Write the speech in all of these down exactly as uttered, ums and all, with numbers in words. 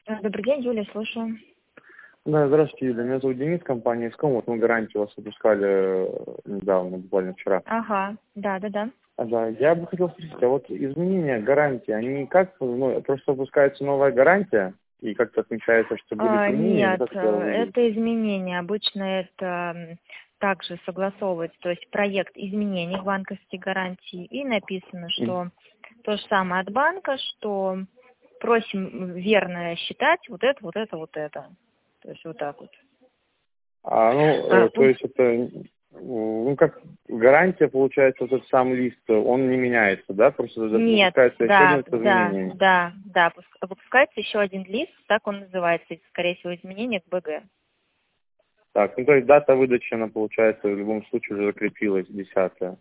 Э, Добрый день, Юлия, слушаю. Да, здравствуйте, Юлия. Меня зовут Денис, компания Иском. Вот мы гарантию вас выпускали э, недавно, буквально вчера. Ага, да, да, да. А, да, я бы хотел спросить, а вот изменения гарантии, они как, ну, просто выпускается новая гарантия и как-то отмечается, что были А, изменения, или нет, как э, это выглядит? это изменения. Обычно это м, также согласовывается, то есть проект изменений в банковской гарантии, и написано, М. что то же самое от банка, что просим верно считать вот это, вот это, вот это. То есть вот так вот. А, ну, А, э, то есть это, ну, как гарантия, получается, вот этот сам лист, он не меняется, да? Просто Нет, выпускается еще да, один с да, изменениями. да, да. Пуск- Выпускается еще один лист, так он называется, скорее всего, изменение к БГ. Так, ну, то есть дата выдачи, она, получается, в любом случае уже закрепилась, десятая.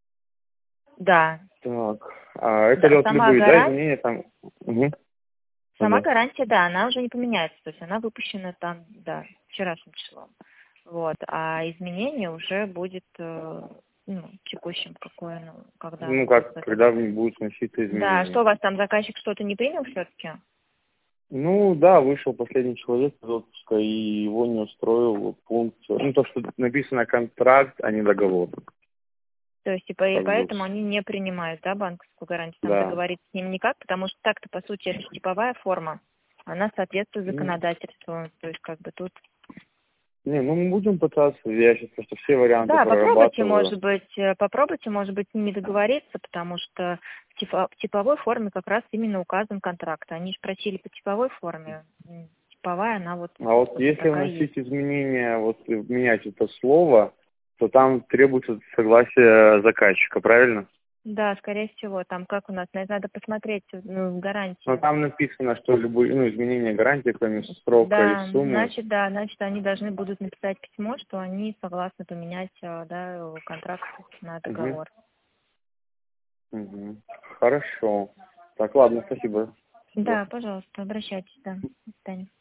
Да, Так, а это да, вот сама любые, да, гарантия. изменения там? Угу. Сама Да. гарантия, да, она уже не поменяется, то есть она выпущена там, да, вчерашним числом. Вот, а изменение уже будет, э, ну, текущим, какое, ну, когда оно Ну, будет как, готово. когда в них будут вноситься Да, что изменения. у вас там, заказчик что-то не принял все-таки? Ну, да, вышел последний человек из отпуска, и его не устроил пункт, ну, то, что написано контракт, а не договор. То есть, и, по- и Как бы, поэтому они не принимают, да, банковскую гарантию, там да. договориться с ними никак, потому что так-то, по сути, это же типовая форма, она соответствует Ну, законодательству, то есть, как бы тут. не, ну, мы будем пытаться, я сейчас просто все варианты Да, попробуйте, прорабатываю. может быть, э, попробуйте, может быть, с ними договориться, потому что в, типо- в типовой форме как раз именно указан контракт. Они же просили по типовой форме. М, Типовая, она вот, А вот собственно, если такая есть. вносить изменения, вот э, менять это слово, то там требуется согласие заказчика, правильно? Да, скорее всего, там как у нас, на- надо посмотреть ну, в Но гарантии. там написано, что любые, ну, изменения гарантии, кроме срока и Да, суммы. значит, да, значит, они должны будут написать письмо, что они согласны поменять, э, да, контракт на Мгм. договор. Мгм. Хорошо. Так, ладно, спасибо. Всего. Да, пожалуйста, обращайтесь, да. До свидания.